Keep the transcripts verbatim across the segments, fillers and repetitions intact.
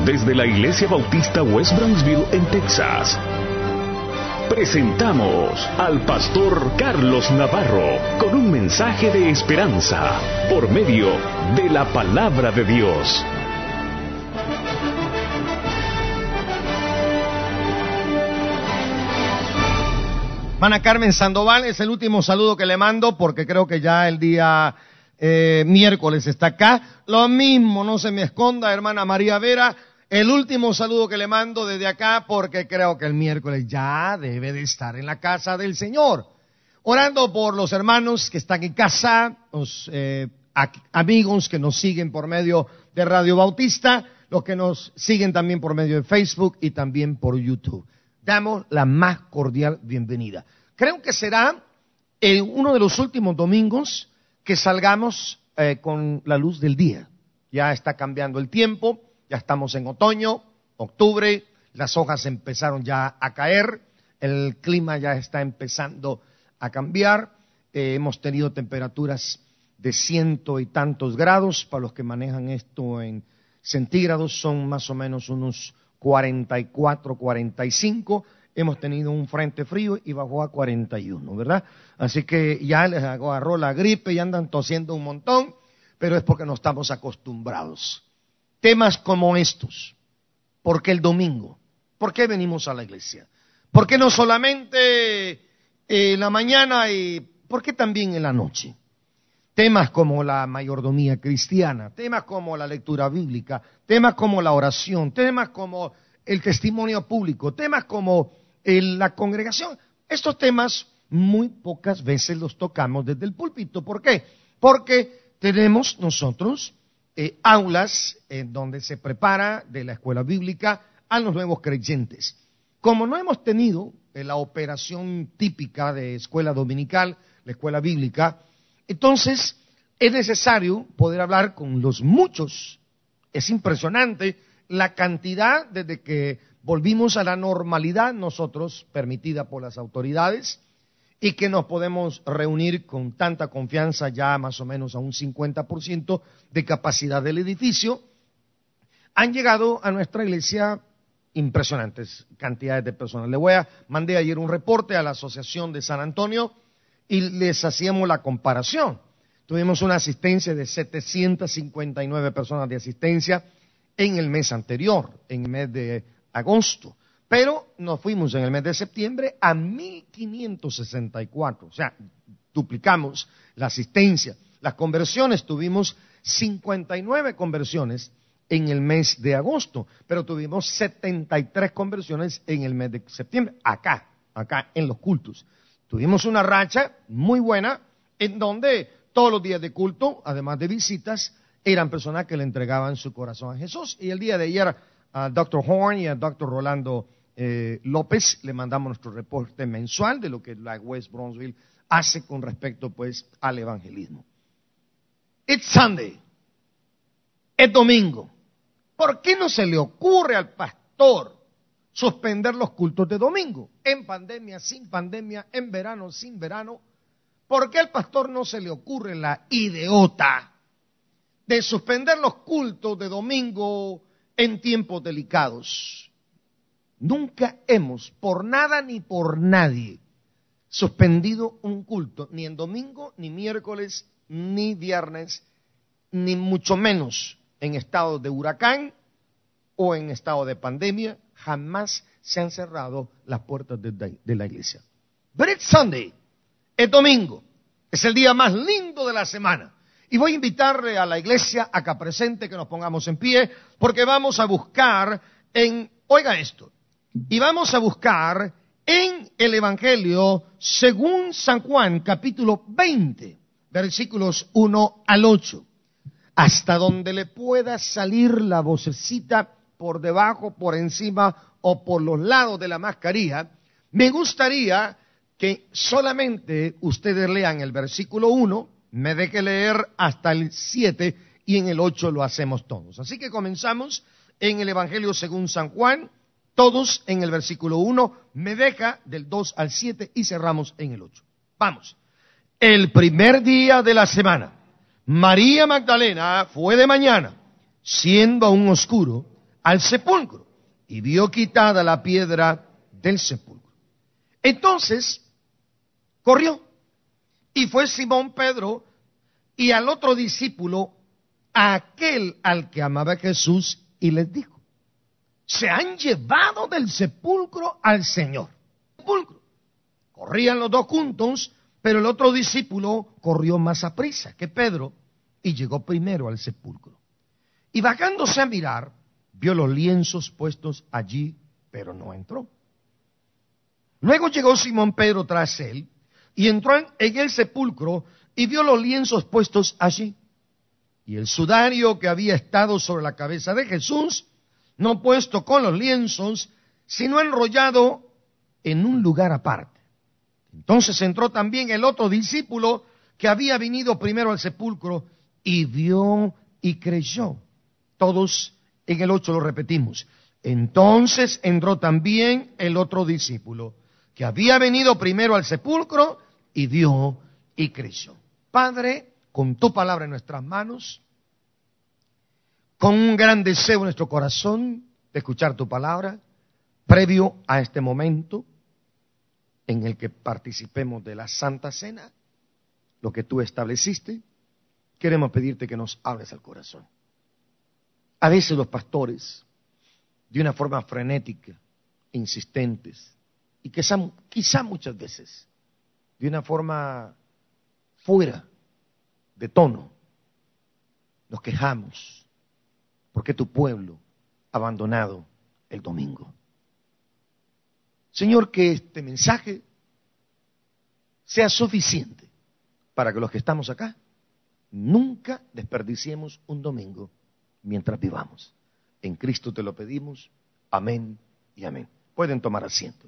Desde la Iglesia Bautista West Brownsville en Texas, presentamos al pastor Carlos Navarro con un mensaje de esperanza por medio de la palabra de Dios. Hermana Carmen Sandoval, es el último saludo que le mando porque creo que ya el día eh, miércoles está acá. Lo mismo, no se me esconda, hermana María Vera, el último saludo que le mando desde acá porque creo que el miércoles ya debe de estar en la casa del Señor. Orando por los hermanos que están en casa, los eh, amigos que nos siguen por medio de Radio Bautista, los que nos siguen también por medio de Facebook y también por YouTube. Damos la más cordial bienvenida. Creo que será eh, uno de los últimos domingos que salgamos eh, con la luz del día. Ya está cambiando el tiempo, ya estamos en otoño, octubre, las hojas empezaron ya a caer, el clima ya está empezando a cambiar, eh, hemos tenido temperaturas de ciento y tantos grados, para los que manejan esto en centígrados son más o menos unos cuarenta y cuatro, cuarenta y cinco, hemos tenido un frente frío y bajó a cuarenta y uno, ¿verdad? Así que ya les agarró la gripe y andan tosiendo un montón, pero es porque no estamos acostumbrados. Temas como estos, ¿por qué el domingo? ¿Por qué venimos a la iglesia? ¿Por qué no solamente en la mañana y por qué también en la noche? Temas como la mayordomía cristiana, temas como la lectura bíblica, temas como la oración, temas como el testimonio público, temas como el, la congregación. Estos temas muy pocas veces los tocamos desde el púlpito. ¿Por qué? Porque tenemos nosotros eh, aulas en donde se prepara de la escuela bíblica a los nuevos creyentes. Como no hemos tenido eh, la operación típica de escuela dominical, la escuela bíblica, entonces, es necesario poder hablar con los muchos. Es impresionante la cantidad desde que volvimos a la normalidad nosotros, permitida por las autoridades, y que nos podemos reunir con tanta confianza ya más o menos a un cincuenta por ciento de capacidad del edificio. Han llegado a nuestra iglesia impresionantes cantidades de personas. Le voy a, mandé ayer un reporte a la Asociación de San Antonio, y les hacíamos la comparación. Tuvimos una asistencia de setecientas cincuenta y nueve personas de asistencia en el mes anterior, en el mes de agosto. Pero nos fuimos en el mes de septiembre a mil quinientos sesenta y cuatro. O sea, duplicamos la asistencia. Las conversiones, tuvimos cincuenta y nueve conversiones en el mes de agosto, pero tuvimos setenta y tres conversiones en el mes de septiembre, acá, acá en los cultos. Tuvimos una racha muy buena en donde todos los días de culto, además de visitas, eran personas que le entregaban su corazón a Jesús. Y el día de ayer a doctor Horn y a doctor Rolando eh, López le mandamos nuestro reporte mensual de lo que la West Brownsville hace con respecto pues al evangelismo. It's Sunday. Es domingo. ¿Por qué no se le ocurre al pastor suspender los cultos de domingo? En pandemia, sin pandemia, en verano, sin verano. ¿Por qué al pastor no se le ocurre la idiota de suspender los cultos de domingo en tiempos delicados? Nunca hemos, por nada ni por nadie, suspendido un culto, ni en domingo, ni miércoles, ni viernes, ni mucho menos en estado de huracán o en estado de pandemia. Jamás se han cerrado las puertas de, de la iglesia. But it's Sunday, es domingo, es el día más lindo de la semana. Y voy a invitarle a la iglesia acá presente que nos pongamos en pie, porque vamos a buscar en, oiga esto, y vamos a buscar en el Evangelio según San Juan, capítulo veinte, versículos uno al ocho, hasta donde le pueda salir la vocecita por debajo, por encima o por los lados de la mascarilla. Me gustaría que solamente ustedes lean el versículo uno, me deje leer hasta el siete y en el ocho lo hacemos todos. Así que comenzamos en el Evangelio según San Juan, todos en el versículo uno, me deja del dos al siete y cerramos en el ocho. Vamos. El primer día de la semana, María Magdalena fue de mañana, siendo aún oscuro, al sepulcro y vio quitada la piedra del sepulcro. Entonces corrió y fue Simón Pedro y al otro discípulo, a aquel al que amaba Jesús, y les dijo: se han llevado del sepulcro al Señor. Sepulcro. Corrían los dos juntos, pero el otro discípulo corrió más aprisa que Pedro y llegó primero al sepulcro. Y bajándose a mirar, vio los lienzos puestos allí, pero no entró. Luego llegó Simón Pedro tras él y entró en el sepulcro y vio los lienzos puestos allí. Y el sudario que había estado sobre la cabeza de Jesús, no puesto con los lienzos, sino enrollado en un lugar aparte. Entonces entró también el otro discípulo que había venido primero al sepulcro y vio y creyó. Todos en el ocho lo repetimos. Entonces entró también el otro discípulo que había venido primero al sepulcro y vio y creyó. Padre, con tu palabra en nuestras manos, con un gran deseo en nuestro corazón de escuchar tu palabra, previo a este momento en el que participemos de la Santa Cena, lo que tú estableciste, queremos pedirte que nos hables al corazón. A veces los pastores, de una forma frenética, insistentes, y quizá, quizá muchas veces, de una forma fuera de tono, nos quejamos porque tu pueblo ha abandonado el domingo. Señor, que este mensaje sea suficiente para que los que estamos acá nunca desperdiciemos un domingo mientras vivamos. En Cristo te lo pedimos. Amén y amén. Pueden tomar asiento.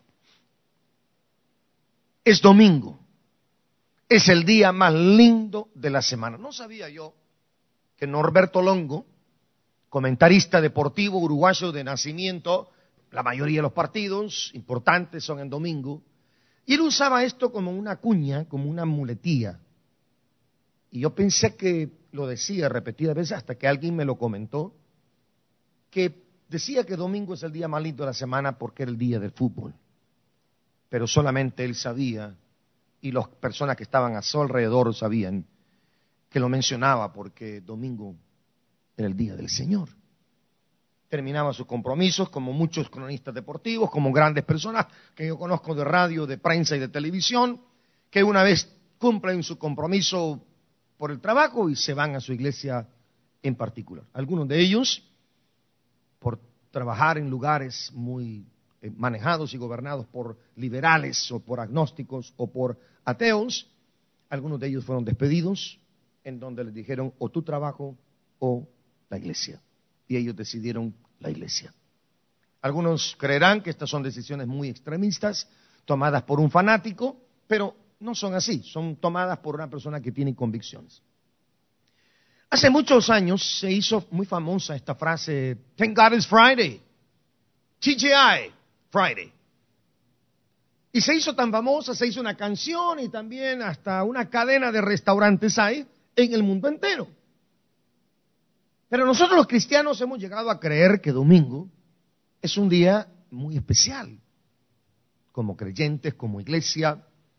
Es domingo. Es el día más lindo de la semana. No sabía yo que Norberto Longo, comentarista deportivo uruguayo de nacimiento, la mayoría de los partidos importantes son en domingo, y él usaba esto como una cuña, como una muletilla. Y yo pensé que lo decía repetidas veces hasta que alguien me lo comentó, que decía que domingo es el día más lindo de la semana porque era el día del fútbol. Pero solamente él sabía, y las personas que estaban a su alrededor sabían, que lo mencionaba porque domingo era el día del Señor. Terminaba sus compromisos como muchos cronistas deportivos, como grandes personas que yo conozco de radio, de prensa y de televisión, que una vez cumplen su compromiso por el trabajo y se van a su iglesia en particular. Algunos de ellos, por trabajar en lugares muy eh, manejados y gobernados por liberales o por agnósticos o por ateos, algunos de ellos fueron despedidos, en donde les dijeron o tu trabajo o la iglesia. Y ellos decidieron la iglesia. Algunos creerán que estas son decisiones muy extremistas, tomadas por un fanático, pero no son así, son tomadas por una persona que tiene convicciones. Hace muchos años se hizo muy famosa esta frase, Thank God it's Friday, T G I, Friday. Y se hizo tan famosa, se hizo una canción y también hasta una cadena de restaurantes hay en el mundo entero. Pero nosotros los cristianos hemos llegado a creer que domingo es un día muy especial, como creyentes, como iglesia,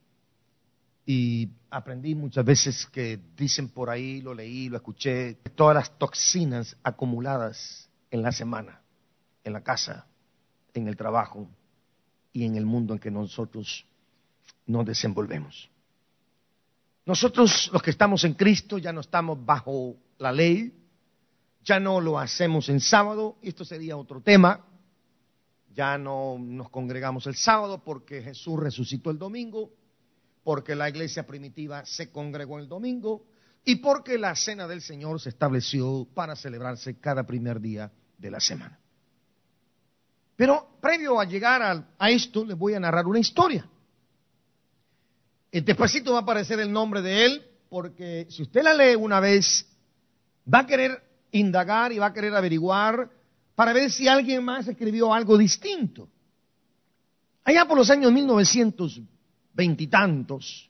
y aprendí muchas veces que dicen por ahí, lo leí, lo escuché, todas las toxinas acumuladas en la semana, en la casa, en el trabajo y en el mundo en que nosotros nos desenvolvemos. Nosotros los que estamos en Cristo ya no estamos bajo la ley, ya no lo hacemos en sábado, y esto sería otro tema. Ya no nos congregamos el sábado porque Jesús resucitó el domingo, porque la iglesia primitiva se congregó el domingo y porque la cena del Señor se estableció para celebrarse cada primer día de la semana. Pero previo a llegar a, a esto, les voy a narrar una historia. Despacito va a aparecer el nombre de él, porque si usted la lee una vez, va a querer indagar y va a querer averiguar para ver si alguien más escribió algo distinto. Allá por los años mil novecientos veintitantos,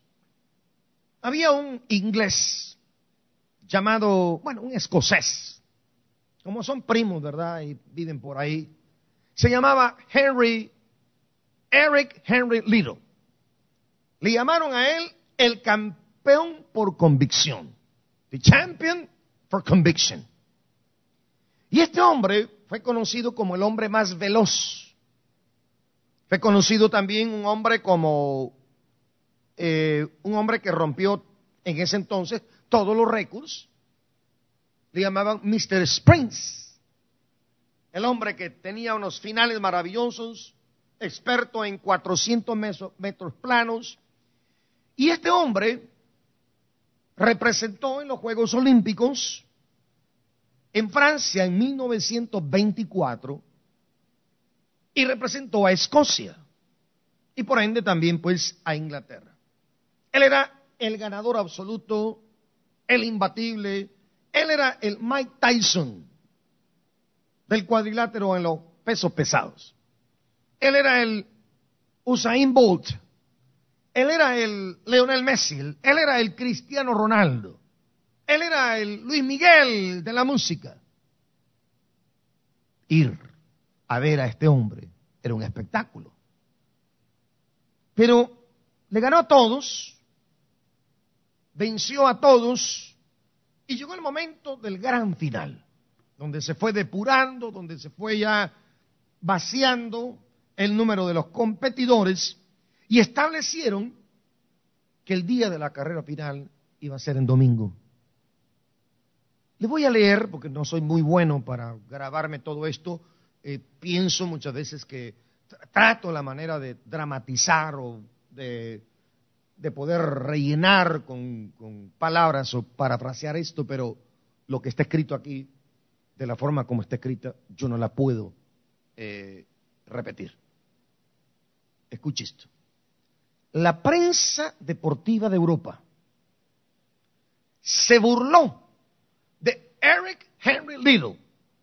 había un inglés llamado, bueno, un escocés, como son primos, ¿verdad? Y viven por ahí. Se llamaba Henry, Eric Henry Little. Le llamaron a él el campeón por convicción. The champion for conviction. Y este hombre fue conocido como el hombre más veloz. Fue conocido también un hombre como eh, un hombre que rompió en ese entonces todos los récords. Le llamaban mister Sprints. El hombre que tenía unos finales maravillosos, experto en cuatrocientos metros planos. Y este hombre representó en los Juegos Olímpicos en Francia en mil novecientos veinticuatro y representó a Escocia y por ende también pues a Inglaterra. Él era el ganador absoluto, el imbatible, él era el Mike Tyson del cuadrilátero en los pesos pesados. Él era el Usain Bolt, él era el Lionel Messi, él era el Cristiano Ronaldo, él era el Luis Miguel de la música. Ir a ver a este hombre era un espectáculo. Pero le ganó a todos, venció a todos y llegó el momento del gran final, donde se fue depurando, donde se fue ya vaciando el número de los competidores y establecieron que el día de la carrera final iba a ser en domingo. Le voy a leer, porque no soy muy bueno para grabarme todo esto, eh, pienso muchas veces que trato la manera de dramatizar o de, de poder rellenar con, con palabras o parafrasear esto, pero lo que está escrito aquí, de la forma como está escrita, yo no la puedo eh, repetir. Escuche esto. La prensa deportiva de Europa se burló de Eric Henry Little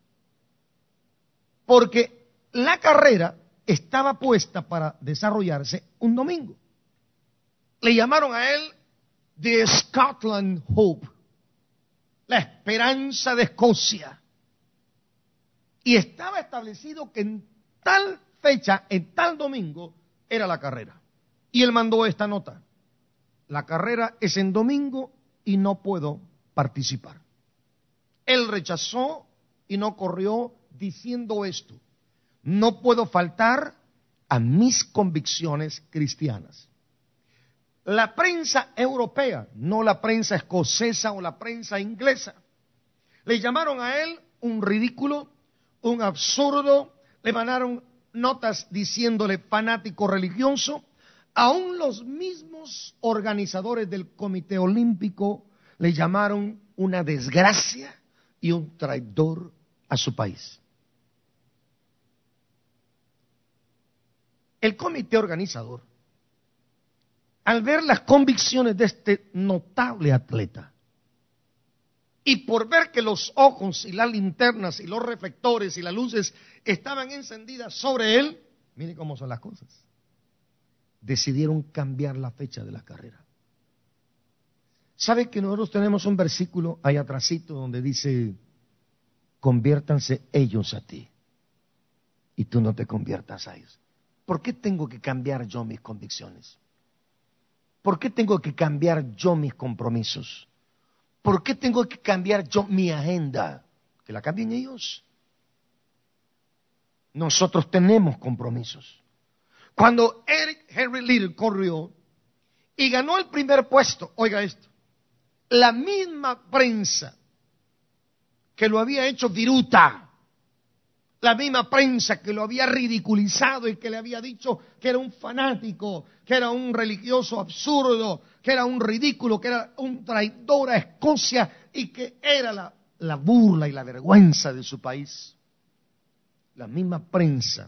porque la carrera estaba puesta para desarrollarse un domingo. Le llamaron a él The Scotland Hope, la esperanza de Escocia. Y estaba establecido que en tal fecha, en tal domingo, era la carrera. Y él mandó esta nota: la carrera es en domingo y no puedo participar. Él rechazó y no corrió diciendo esto: no puedo faltar a mis convicciones cristianas. La prensa europea, no la prensa escocesa o la prensa inglesa, le llamaron a él un ridículo, un absurdo, le mandaron notas diciéndole fanático religioso. Aún los mismos organizadores del Comité Olímpico le llamaron una desgracia y un traidor a su país. El comité organizador, al ver las convicciones de este notable atleta, y por ver que los ojos y las linternas y los reflectores y las luces estaban encendidas sobre él, mire cómo son las cosas, decidieron cambiar la fecha de la carrera. ¿Sabe que nosotros tenemos un versículo ahí atrásito donde dice: conviértanse ellos a ti y tú no te conviertas a ellos? ¿Por qué tengo que cambiar yo mis convicciones? ¿Por qué tengo que cambiar yo mis compromisos? ¿Por qué tengo que cambiar yo mi agenda? Que la cambien ellos. Nosotros tenemos compromisos. Cuando Eric Henry Little corrió y ganó el primer puesto, oiga esto, la misma prensa que lo había hecho viruta, la misma prensa que lo había ridiculizado y que le había dicho que era un fanático, que era un religioso absurdo, que era un ridículo, que era un traidor a Escocia y que era la, la burla y la vergüenza de su país. La misma prensa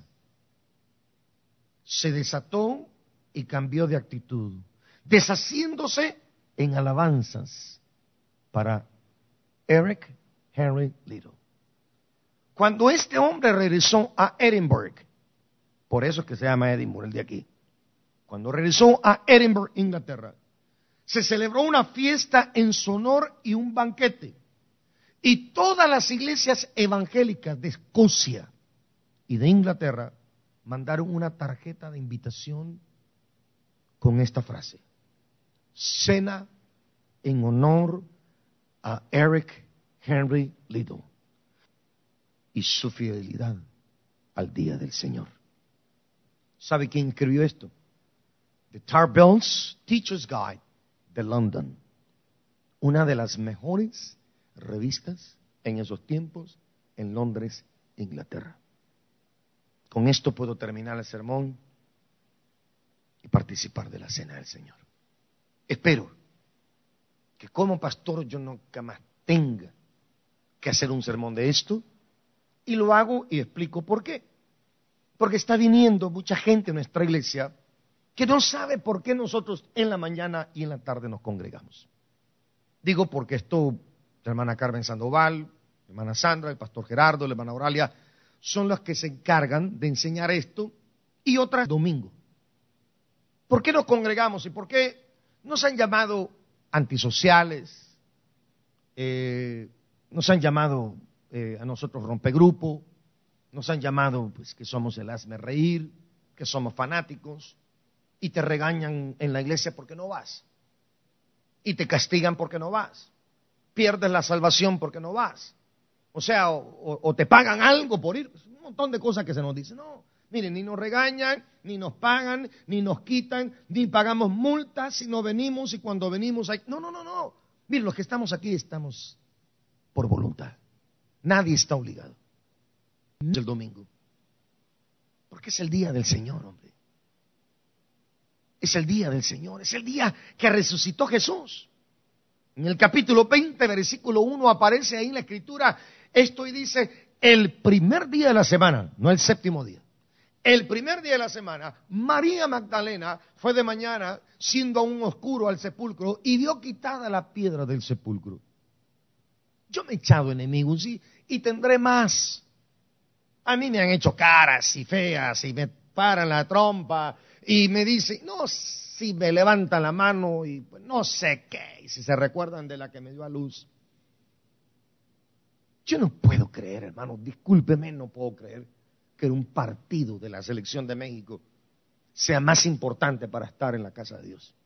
se desató y cambió de actitud, deshaciéndose en alabanzas para Eric Henry Little. Cuando este hombre regresó a Edinburgh, por eso es que se llama Edinburgh el de aquí, cuando regresó a Edinburgh, Inglaterra, se celebró una fiesta en su honor y un banquete. Y todas las iglesias evangélicas de Escocia y de Inglaterra mandaron una tarjeta de invitación con esta frase: cena en honor a Eric Henry Liddell y su fidelidad al día del Señor. ¿Sabe quién escribió esto? The Tarbell's Teacher's Guide de London, una de las mejores revistas en esos tiempos en Londres, Inglaterra. Con esto puedo terminar el sermón y participar de la cena del Señor. Espero que como pastor yo nunca más tenga que hacer un sermón de esto, y lo hago y explico por qué. Porque está viniendo mucha gente en nuestra iglesia que no sabe por qué nosotros en la mañana y en la tarde nos congregamos. Digo porque esto, la hermana Carmen Sandoval, la hermana Sandra, el pastor Gerardo, la hermana Auralia, son los que se encargan de enseñar esto, y otras domingo. ¿Por qué nos congregamos y por qué nos han llamado antisociales? Eh, nos han llamado eh, a nosotros rompegrupo, nos han llamado pues que somos el hazme reír, que somos fanáticos, y te regañan en la iglesia porque no vas, y te castigan porque no vas, pierdes la salvación porque no vas, o sea, o, o, o te pagan algo por ir, un montón de cosas que se nos dicen. No, miren, ni nos regañan, ni nos pagan, ni nos quitan, ni pagamos multas si no venimos, y cuando venimos hay... No, no, no, no, miren, los que estamos aquí estamos por voluntad, nadie está obligado. Es el domingo, porque es el día del Señor, hombre. Es el día del Señor, es el día que resucitó Jesús. En el capítulo veinte, versículo uno, aparece ahí en la escritura esto y dice: el primer día de la semana, no el séptimo día, el primer día de la semana, María Magdalena fue de mañana, siendo aún oscuro, al sepulcro, y vio quitada la piedra del sepulcro. Yo me he echado enemigos y, y tendré más. A mí me han hecho caras y feas y me paran la trompa y me dicen, no, si me levantan la mano y pues, no sé qué, y si se recuerdan de la que me dio a luz. Yo no puedo creer, hermano, discúlpeme, no puedo creer que un partido de la selección de México sea más importante para estar en la casa de Dios.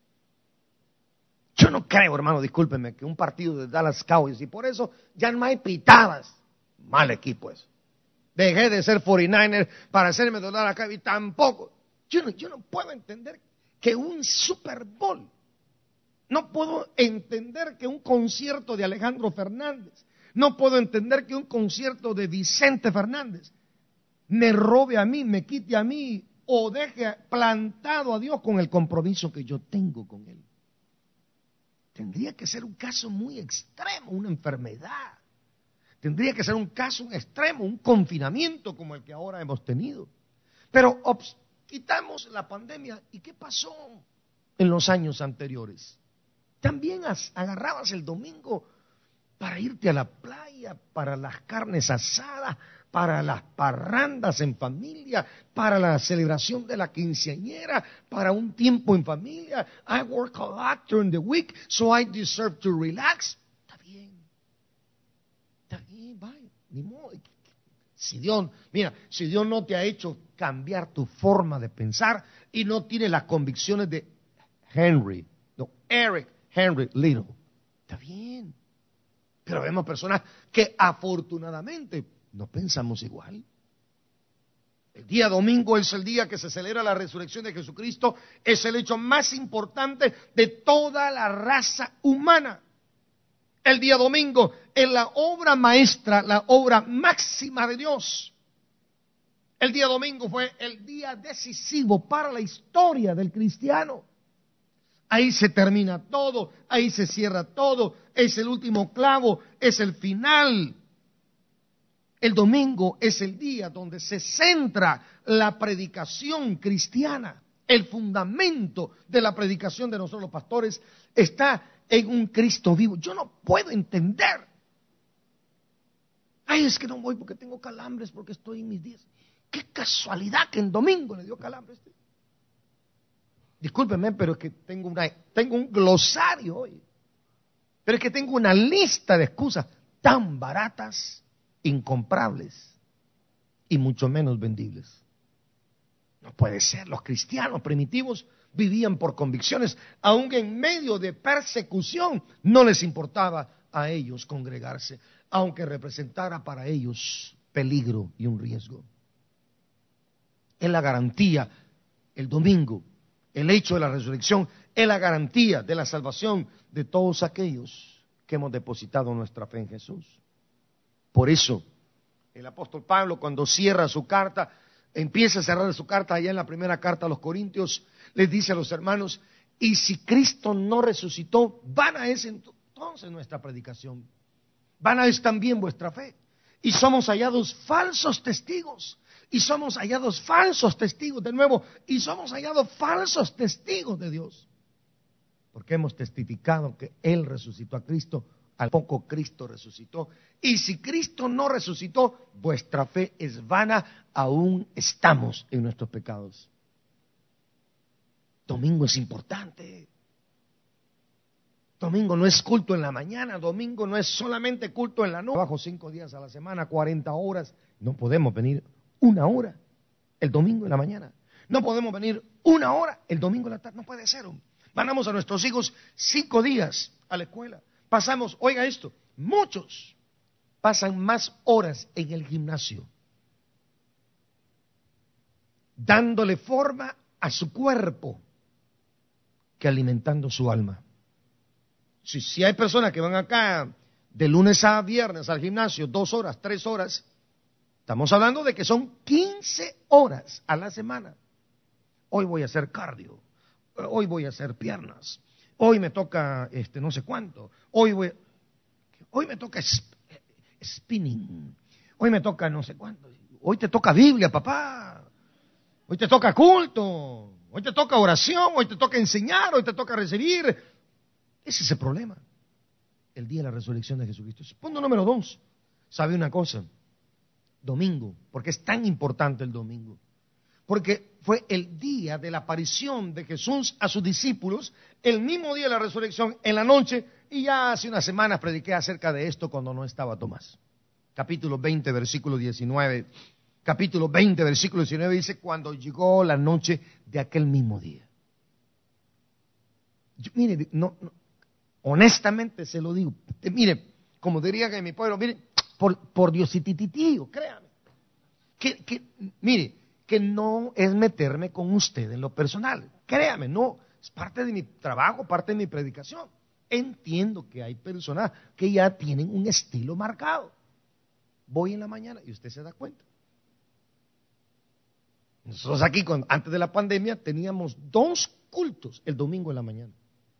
Yo no creo, hermano, discúlpeme, que un partido de Dallas Cowboys, y por eso ya no hay pitadas. Mal equipo eso. Dejé de ser cuarenta y nueve ers para hacerme doler acá y tampoco. Yo no, yo no puedo entender que un Super Bowl, no puedo entender que un concierto de Alejandro Fernández, no puedo entender que un concierto de Vicente Fernández me robe a mí, me quite a mí o deje plantado a Dios con el compromiso que yo tengo con Él. Tendría que ser un caso muy extremo, una enfermedad. Tendría que ser un caso un extremo, un confinamiento como el que ahora hemos tenido. Pero ops, quitamos la pandemia, ¿y qué pasó en los años anteriores? También as, agarrabas el domingo para irte a la playa, para las carnes asadas, para las parrandas en familia, para la celebración de la quinceañera, para un tiempo en familia. I work a lot during the week, so I deserve to relax. Está bien, está bien, vaya, ni modo. Si Dios, mira, si Dios no te ha hecho cambiar tu forma de pensar y no tiene las convicciones de Henry, no, Eric Henry Liddell, está bien. Pero vemos personas que afortunadamente no pensamos igual. El día domingo es el día que se celebra la resurrección de Jesucristo, es el hecho más importante de toda la raza humana. El día domingo es la obra maestra, la obra máxima de Dios. El día domingo fue el día decisivo para la historia del cristiano. Ahí se termina todo, ahí se cierra todo, es el último clavo, es el final. El domingo es el día donde se centra la predicación cristiana. El fundamento de la predicación de nosotros los pastores está en un Cristo vivo. Yo no puedo entender. Ay, es que no voy porque tengo calambres, porque estoy en mis días. Qué casualidad que en domingo le dio calambres. Discúlpeme, pero es que tengo, una, tengo un glosario hoy. Pero es que tengo una lista de excusas. tan baratas, incomprables y mucho menos vendibles. No puede ser, los cristianos primitivos vivían por convicciones, aunque en medio de persecución no les importaba a ellos congregarse, aunque representara para ellos peligro y un riesgo. Es la garantía, el domingo, el hecho de la resurrección, es la garantía de la salvación de todos aquellos que hemos depositado nuestra fe en Jesús. Por eso, el apóstol Pablo, cuando cierra su carta, empieza a cerrar su carta allá en la primera carta a los Corintios, les dice a los hermanos, y si Cristo no resucitó, vana es entonces nuestra predicación, vana es también vuestra fe, y somos hallados falsos testigos, y somos hallados falsos testigos de nuevo, y somos hallados falsos testigos de Dios, porque hemos testificado que Él resucitó a Cristo, al poco Cristo resucitó, y si Cristo no resucitó, vuestra fe es vana, aún estamos en nuestros pecados. Domingo es importante. Domingo no es culto en la mañana, domingo no es solamente culto en la noche. Trabajo cinco días a la semana, cuarenta horas, no podemos venir una hora el domingo en la mañana. No podemos venir una hora el domingo en la tarde, no puede ser. Mandamos a nuestros hijos cinco días a la escuela. Pasamos, oiga esto, muchos pasan más horas en el gimnasio, dándole forma a su cuerpo que alimentando su alma. Si, si hay personas que van acá de lunes a viernes al gimnasio, dos horas, tres horas, estamos hablando de que son quince horas a la semana. Hoy voy a hacer cardio, hoy voy a hacer piernas, hoy me toca este no sé cuánto, hoy voy, hoy me toca sp spinning, hoy me toca no sé cuánto, hoy te toca Biblia, papá, hoy te toca culto, hoy te toca oración, hoy te toca enseñar, hoy te toca recibir. Ese es el problema, el día de la resurrección de Jesucristo. Punto número dos, ¿sabe una cosa? Domingo, porque es tan importante el domingo. Porque fue el día de la aparición de Jesús a sus discípulos, el mismo día de la resurrección, en la noche, y ya hace unas semanas prediqué acerca de esto cuando no estaba Tomás. Capítulo veinte, versículo diecinueve. Capítulo veinte, versículo diecinueve dice, cuando llegó la noche de aquel mismo día. Yo, mire, no, no, honestamente se lo digo, mire, como diría que en mi pueblo, mire, por, por Diositititío, créame. Que, que, mire, que no es meterme con usted en lo personal. Créame, no, es parte de mi trabajo, parte de mi predicación. Entiendo que hay personas que ya tienen un estilo marcado. Voy en la mañana y usted se da cuenta. Nosotros aquí, cuando, antes de la pandemia, teníamos dos cultos el domingo en la mañana.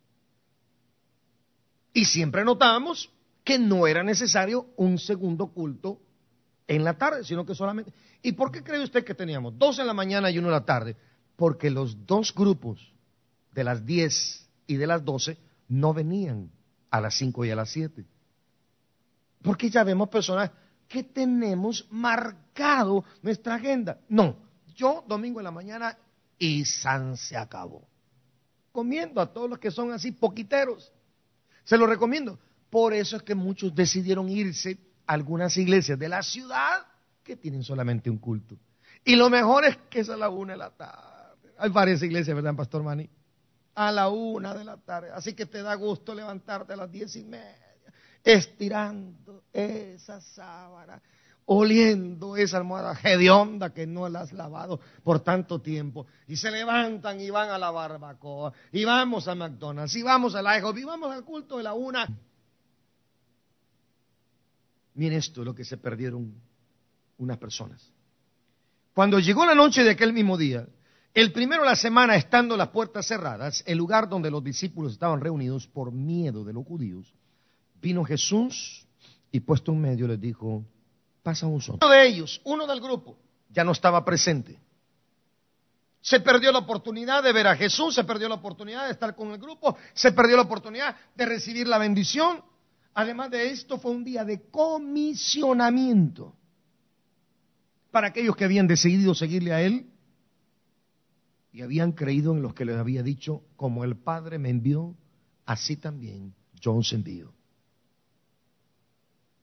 Y siempre notábamos que no era necesario un segundo culto en la tarde, sino que solamente... ¿Y por qué cree usted que teníamos dos en la mañana y uno en la tarde? Porque los dos grupos de las diez y de las doce no venían a las cinco y a las siete. Porque ya vemos personas que tenemos marcado nuestra agenda. No, yo domingo en la mañana y san se acabó. Recomiendo a todos los que son así poquiteros, se lo recomiendo. Por eso es que muchos decidieron irse a algunas iglesias de la ciudad que tienen solamente un culto. Y lo mejor es que es a la una de la tarde. Hay varias iglesias, ¿verdad, Pastor Manny? A la una de la tarde. Así que te da gusto levantarte a las diez y media, estirando esa sábana, oliendo esa almohada hedionda que no la has lavado por tanto tiempo. Y se levantan y van a la barbacoa, y vamos a McDonald's, y vamos a la IHOP, y vamos al culto de la una. Miren esto, lo que se perdieron unas personas. Cuando llegó la noche de aquel mismo día, el primero de la semana, estando las puertas cerradas, el lugar donde los discípulos estaban reunidos por miedo de los judíos, vino Jesús y puesto en medio les dijo, pasa vosotros. Uno de ellos, uno del grupo, ya no estaba presente. Se perdió la oportunidad de ver a Jesús, se perdió la oportunidad de estar con el grupo, se perdió la oportunidad de recibir la bendición. Además de esto, fue un día de comisionamiento para aquellos que habían decidido seguirle a Él y habían creído en lo que les había dicho, como el Padre me envió, así también yo os envío.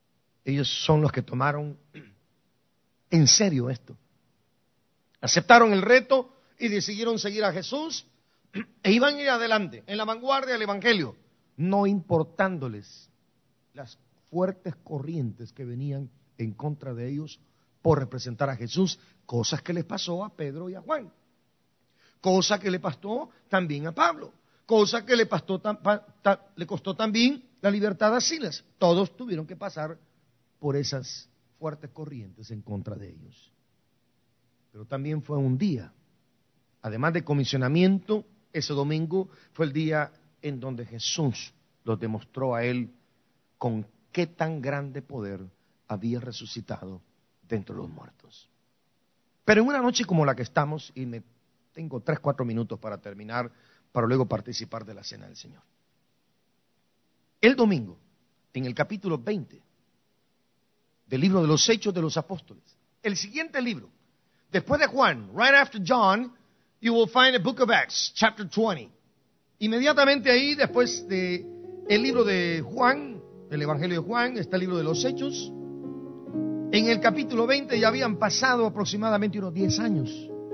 Ellos son los que tomaron en serio esto. Aceptaron el reto y decidieron seguir a Jesús e iban a ir adelante, en la vanguardia del Evangelio, no importándoles las fuertes corrientes que venían en contra de ellos por representar a Jesús, cosas que les pasó a Pedro y a Juan, cosa que le pasó también a Pablo, cosa que le, pasó, ta, ta, le costó también la libertad a Silas. Todos tuvieron que pasar por esas fuertes corrientes en contra de ellos. Pero también fue un día, además de comisionamiento, ese domingo fue el día en donde Jesús los demostró a él con qué tan grande poder había resucitado de entre los muertos. Pero en una noche como la que estamos, y me tengo tres, cuatro minutos para terminar, para luego participar de la cena del Señor. El domingo, en el capítulo veinte del libro de los Hechos de los Apóstoles, el siguiente libro, después de Juan, right after John, you will find the book of Acts, chapter twenty. Inmediatamente ahí, después de el libro de Juan, el Evangelio de Juan, está el libro de los Hechos. En el capítulo veinte ya habían pasado aproximadamente unos diez años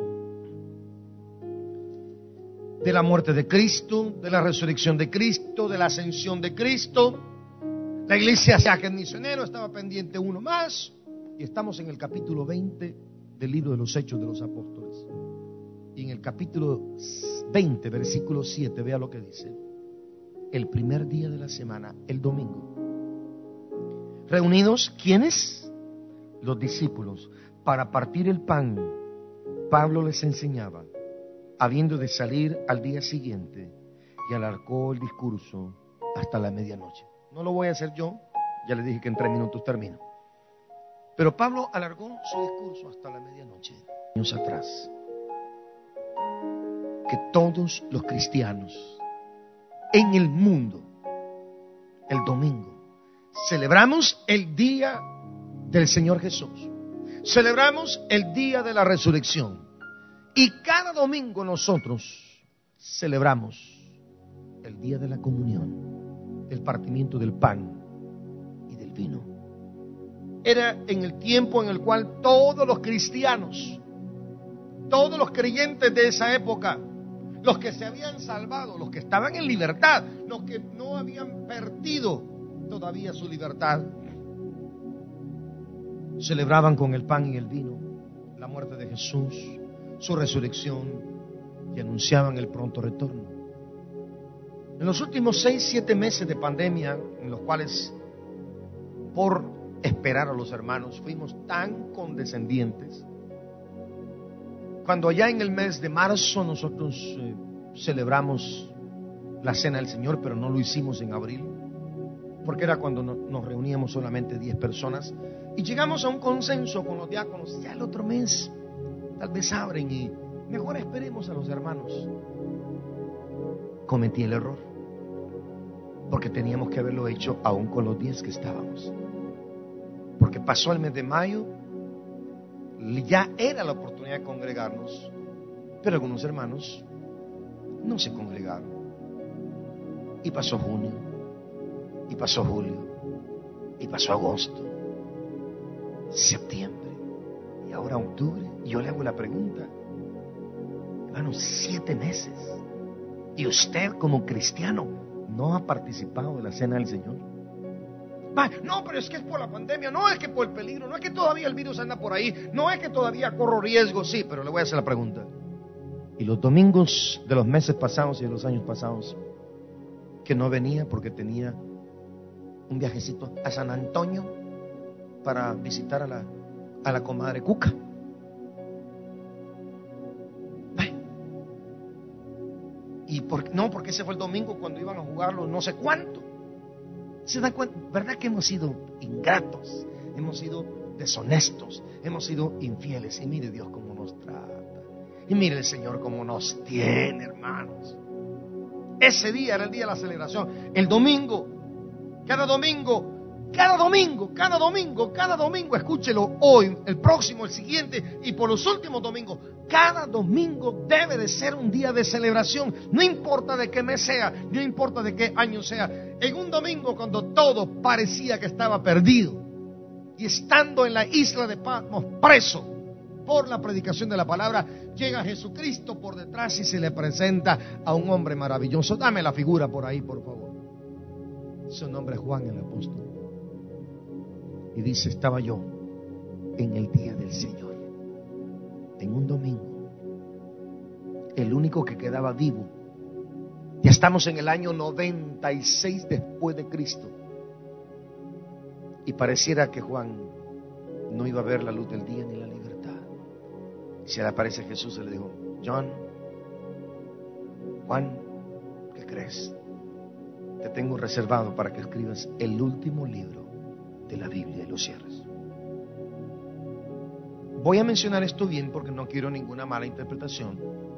de la muerte de Cristo, de la resurrección de Cristo, de la ascensión de Cristo. La iglesia que es misionero, estaba pendiente uno más, y estamos en el capítulo veinte del libro de los Hechos de los Apóstoles. Y en el capítulo veinte, versículo siete, vea lo que dice. El primer día de la semana, el domingo, reunidos, ¿quiénes? Los discípulos, para partir el pan, Pablo les enseñaba, habiendo de salir al día siguiente, y alargó el discurso hasta la medianoche. No lo voy a hacer yo, ya les dije que en tres minutos termino. Pero Pablo alargó su discurso hasta la medianoche, años atrás. Que todos los cristianos en el mundo, el domingo, celebramos el día del Señor Jesús. Celebramos el día de la resurrección. Y cada domingo nosotros celebramos el día de la comunión, el partimiento del pan y del vino. Era en el tiempo en el cual todos los cristianos, todos los creyentes de esa época, los que se habían salvado, los que estaban en libertad, los que no habían perdido todavía su libertad, celebraban con el pan y el vino la muerte de Jesús, su resurrección, y anunciaban el pronto retorno. En los últimos seis, siete meses de pandemia, en los cuales, por esperar a los hermanos, fuimos tan condescendientes, cuando allá en el mes de marzo nosotros eh, celebramos la cena del Señor, pero no lo hicimos en abril, porque era cuando no, nos reuníamos solamente diez personas, y llegamos a un consenso con los diáconos, ya el otro mes tal vez abren y mejor esperemos a los hermanos. Cometí el error, porque teníamos que haberlo hecho aún con los diez que estábamos, porque pasó el mes de mayo, ya era la oportunidad de congregarnos, pero algunos hermanos no se congregaron. Y pasó junio, y pasó julio, y pasó agosto, septiembre, y ahora octubre. Y yo le hago la pregunta, hermanos, siete meses, y usted como cristiano no ha participado de la cena del Señor. No, pero es que es por la pandemia, no es que por el peligro, no es que todavía el virus anda por ahí, no es que todavía corro riesgo, sí, pero le voy a hacer la pregunta. Y los domingos de los meses pasados y de los años pasados, que no venía porque tenía un viajecito a San Antonio para visitar a la, a la comadre Cuca. Y por, no, porque ese fue el domingo cuando iban a jugarlo no sé cuánto. ¿Se dan cuenta? ¿Verdad que hemos sido ingratos? Hemos sido deshonestos, hemos sido infieles. Y mire Dios cómo nos trata. Y mire el Señor cómo nos tiene, hermanos. Ese día era el día de la celebración. El domingo, cada domingo, cada domingo, cada domingo, cada domingo, escúchelo hoy, el próximo, el siguiente y por los últimos domingos. Cada domingo debe de ser un día de celebración, no importa de qué mes sea, no importa de qué año sea. En un domingo cuando todo parecía que estaba perdido, y estando en la isla de Patmos, preso por la predicación de la palabra, llega Jesucristo por detrás y se le presenta a un hombre maravilloso. Dame la figura por ahí, por favor. Su nombre es Juan el apóstol. Y dice, estaba yo en el día del Señor, en un domingo, el único que quedaba vivo. Ya estamos en el año noventa y seis después de Cristo. Y pareciera que Juan no iba a ver la luz del día ni la libertad. Y se le aparece Jesús y le dijo, John, Juan, ¿qué crees? Te tengo reservado para que escribas el último libro de la Biblia y lo cierres. Voy a mencionar esto bien porque no quiero ninguna mala interpretación.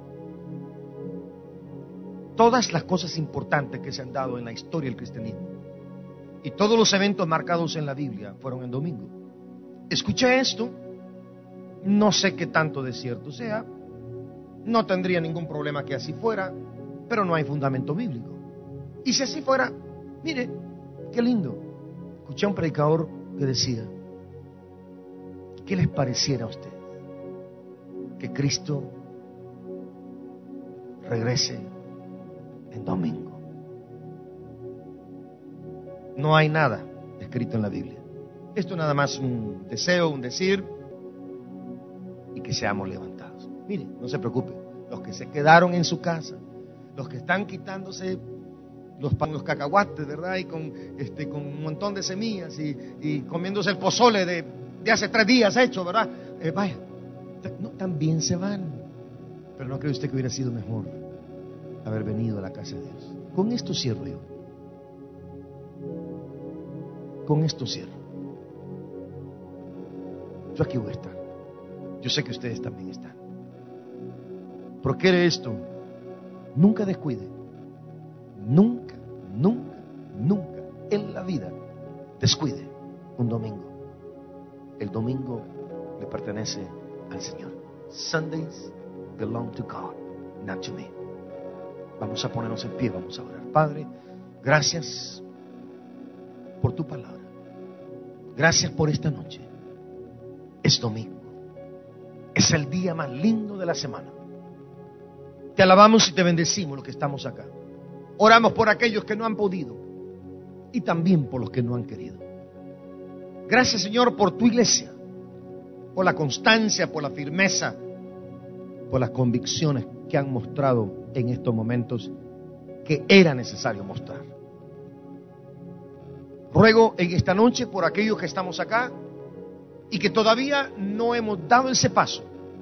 Todas las cosas importantes que se han dado en la historia del cristianismo y todos los eventos marcados en la Biblia fueron en domingo. Escuché esto, no sé qué tanto de cierto sea, no tendría ningún problema que así fuera, pero no hay fundamento bíblico. Y si así fuera, mire, qué lindo. Escuché a un predicador que decía, ¿qué les pareciera a ustedes que Cristo regrese en domingo? No hay nada escrito en la Biblia. Esto nada más un deseo, un decir, y que seamos levantados. Mire, no se preocupe, los que se quedaron en su casa, los que están quitándose los pan, los cacahuates, ¿verdad? Y con este con un montón de semillas y, y comiéndose el pozole de, de hace tres días hecho, ¿verdad? Eh, vaya, no, también se van. Pero ¿no cree usted que hubiera sido mejor haber venido a la casa de Dios? Con esto cierro yo. Con esto cierro. Yo aquí voy a estar. Yo sé que ustedes también están. ¿Por qué era esto? Nunca descuide. Nunca, nunca, nunca en la vida descuide un domingo. El domingo le pertenece al Señor. Sundays belong to God, not to me. Vamos a ponernos en pie, vamos a orar. Padre, gracias por tu palabra. Gracias por esta noche. Es domingo. Es el día más lindo de la semana. Te alabamos y te bendecimos los que estamos acá. Oramos por aquellos que no han podido y también por los que no han querido. Gracias, Señor, por tu iglesia, por la constancia, por la firmeza, por las convicciones que han mostrado en estos momentos que era necesario mostrar. Ruego en esta noche por aquellos que estamos acá y que todavía no hemos dado ese paso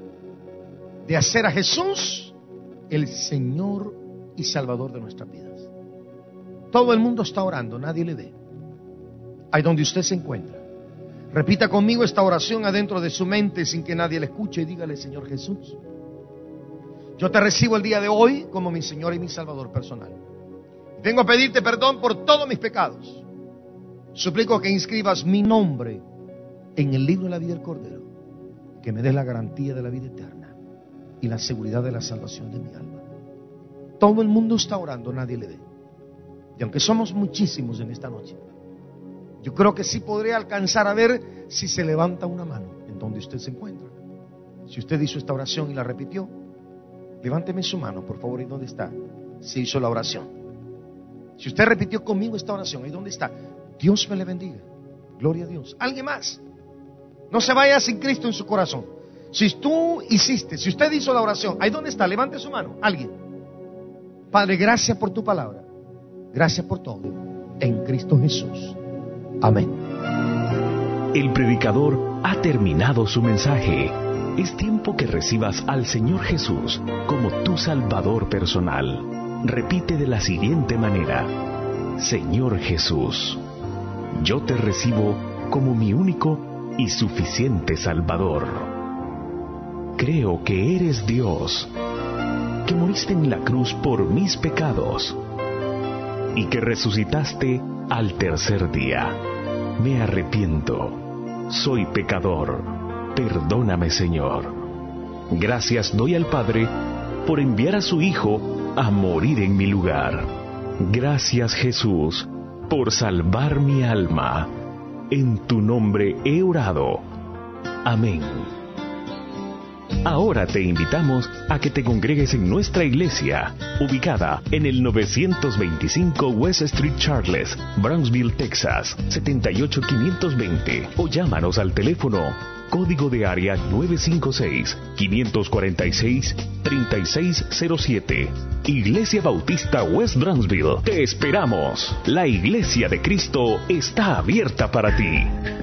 de hacer a Jesús el Señor y Salvador de nuestras vidas. Todo el mundo está orando, nadie le ve. Ahí donde usted se encuentra, repita conmigo esta oración adentro de su mente sin que nadie le escuche y dígale: Señor Jesús, yo te recibo el día de hoy como mi Señor y mi Salvador personal. Vengo a pedirte perdón por todos mis pecados. Suplico que inscribas mi nombre en el libro de la vida del Cordero, que me des la garantía de la vida eterna y la seguridad de la salvación de mi alma. Todo el mundo está orando, nadie le ve. Y aunque somos muchísimos en esta noche, yo creo que sí podré alcanzar a ver si se levanta una mano en donde usted se encuentra. Si usted hizo esta oración y la repitió, levánteme su mano, por favor. ¿Y dónde está? Si hizo la oración. Si usted repitió conmigo esta oración, ¿y dónde está? Dios me le bendiga. Gloria a Dios. ¿Alguien más? No se vaya sin Cristo en su corazón. Si tú hiciste, si usted hizo la oración, ¿ahí dónde está? Levante su mano. ¿Alguien? Padre, gracias por tu palabra. Gracias por todo. En Cristo Jesús. Amén. El predicador ha terminado su mensaje. Es tiempo que recibas al Señor Jesús como tu Salvador personal. Repite de la siguiente manera: Señor Jesús, yo te recibo como mi único y suficiente Salvador. Creo que eres Dios, que moriste en la cruz por mis pecados y que resucitaste al tercer día. Me arrepiento, soy pecador, perdóname, Señor. Gracias doy al Padre por enviar a su Hijo a morir en mi lugar. Gracias, Jesús, por salvar mi alma. En tu nombre he orado. Amén. Ahora te invitamos a que te congregues en nuestra iglesia, ubicada en el novecientos veinticinco West Street Charles, Brownsville, Texas, setenta y ocho quinientos veinte, o llámanos al teléfono código de área nueve cinco seis, cinco cuatro seis, tres seis cero siete. Iglesia Bautista West Brownsville. Te esperamos. La Iglesia de Cristo está abierta para ti.